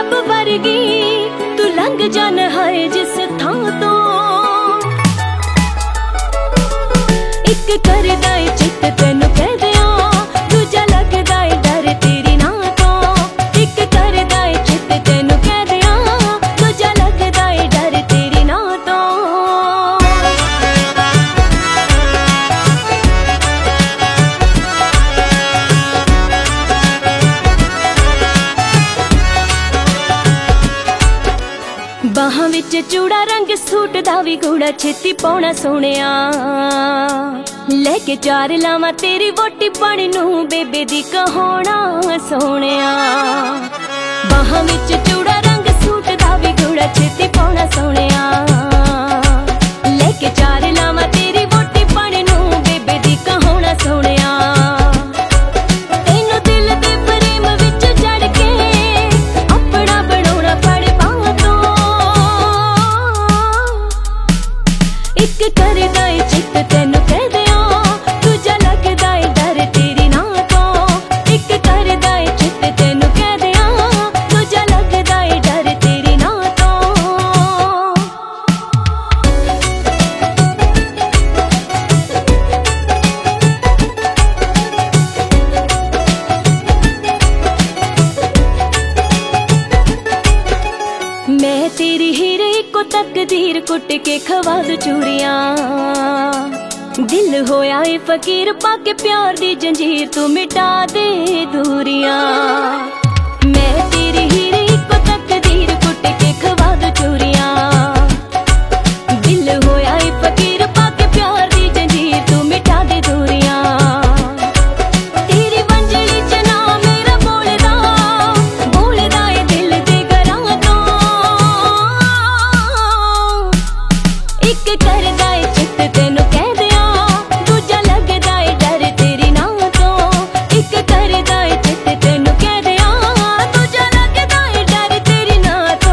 रब वर्गी तू लंघ जान है जिस थां तो। इक करदा है चित तेनू कह दिया, दूजा लगदा है डर तेरी ना तो। इक करदा है चित तेनू कह दिया, दूजा लगदा है डर तेरी ना तो। बाहां विच चूड़ा रंग सूट दा वी गूड़ा छेती पाउणा सोहणिया। लेके चार लावां तेरी वोटी बण नूं बेबे दी कहोणा सोहणिया। बाहां विच चूड़ा रंग सूट दा वी गूड़ा छेती पाउणा सोहणिया। लेके चार लावां तेरी वोटी बण नूं बेबे दी कहोणा सोहणिया। तैनूं दिल दे प्रेम विच जड़ के अपना बनाउणा फड़ बाहां तो। इक करदा है चित तेनू कह दिया, दूजा लगदा है डर तेरी ना तो। इक करदा है चित तेनू कह दिया, दूजा लगदा है डर तेरी ना तो। मैं तेरी हीरे को तकदीर कुट के खवा दूं चूड़ियां। दिल होया ए फकीर पाके प्यार दी जंजीर तू मिटा दे दूरियां। मैं तेरी हीरे को तकदीर कुट के खवा दूं चूड़ियां। दिल होया ए फकीर पाके प्यार दी जंजीर तू मिटा दे दूरियां। तेरी वंजली च ना मेरा बोलदा, बोलदा ए दिल दे घरां तो। इक करदा है चित तेनू कह दिया, दूजा लगदा है डर तेरी ना तो। इक करदा है चित तेनू कह दिया, दूजा लगदा है डर तेरी ना तो।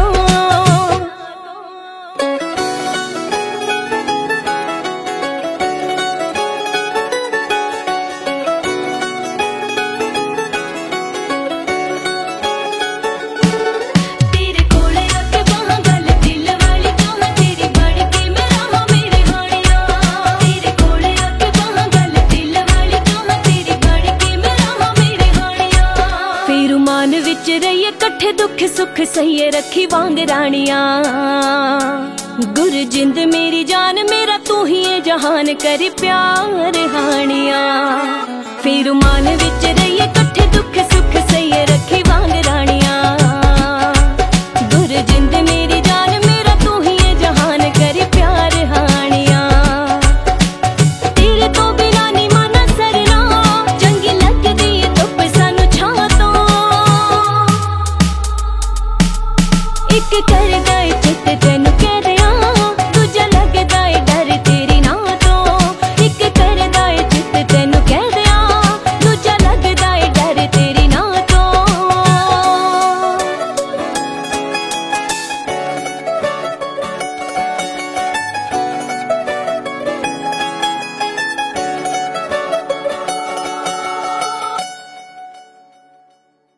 तेरे कोले आके बाहां गल दिल वाली कहां तेरी बन के मैं रहां मेरे हानिया। तेरे कोले आके बाहां गल दिल वाली कहां तेरी बन के मैं रहां मेरे हानिया। फिर मान विच रहिए कट्ठे दुख सुख सहिए रखी वांग रानिया। गुरजिंद मेरी जान मेरा तू ही है जहान करे प्यार हानिया। फिर मान विच रहिए कट्ठे दुख सुख सहिए रखी वांग रानिया। गुरजिंद मेरी जान मेरा तू ही है जहान करे प्यार हानिया। तेरे तो बिना नी माना सरना, चंगी लगदी है धुप सानू छां तो। इक करदा है चित तेनू